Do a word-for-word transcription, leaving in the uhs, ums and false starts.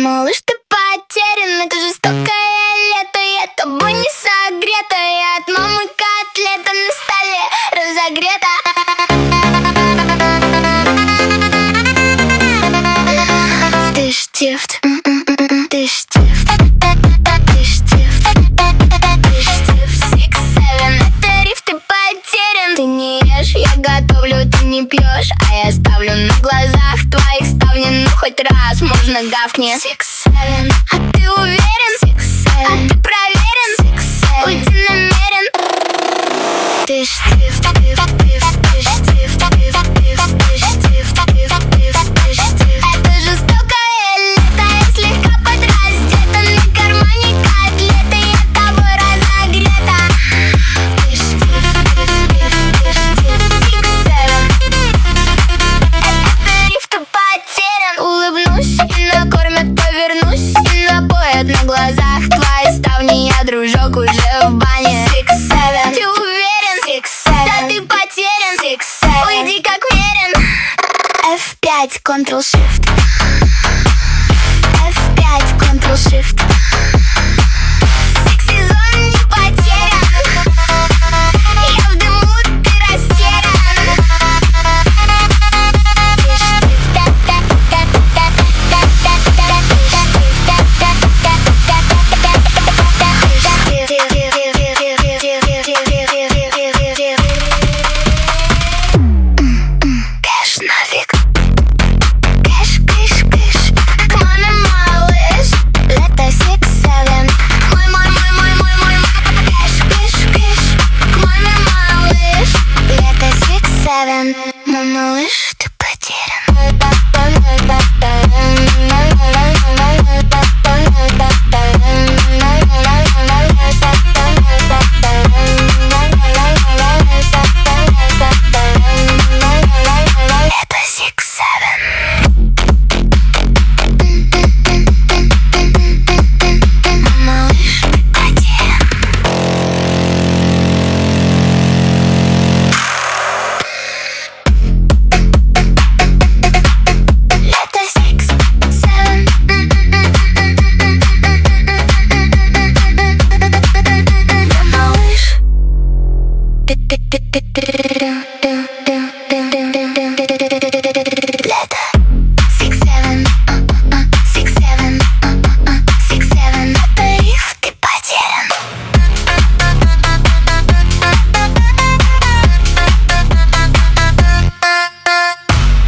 Малыш, ты потерян, это жестокое лето. Я тобой не согрета, я от мамы котлета на столе разогрета. Ты штифт, ты штифт, ты штифт, ты штифт. Six, seven, это риф, ты потерян. Ты не ешь, я готовлю, ты не пьешь, а я ставлю на глазах твоих ставни. Ну хоть раз можно гавкни. Six, seven, а ты уверен? Six, seven, а ты проверен? Six, seven, уйти намерен. Ты штифт, ты штифт, ты штифт, ты штифт, ты штифт, ты штифт. Это жестокое лето, я слегка подраздета. На кармане котлеты, я тобой разогрета. Ты штифт, ты штифт, ты штифт. Six, seven, это риф, ты потерян. Улыбнусь и накормят, повернусь и напоят на глазах твои ставни. Я, дружок, уже в бане. Six, seven, ты уверен? Six, seven, да ты потерян. Six, seven, уйди как верен. эф пять, Ctrl-Shift, эф пять, Ctrl-Shift. Секс-сезон не потерян. Я в дыму, ты растерян. Ты штифт, кэш нафиг. Кэш, кэш, кэш. К маме, малыш, лето six, seven. Мой, мой, мой, мой, мой, мой, мой. Кэш, кэш, кэш. К маме, малыш, лето six, seven. Мой малыш, ты потерян. Это six, seven. Малыш, ты потерян. Это six, seven. Малыш, ты, ты, ты, ты, ты.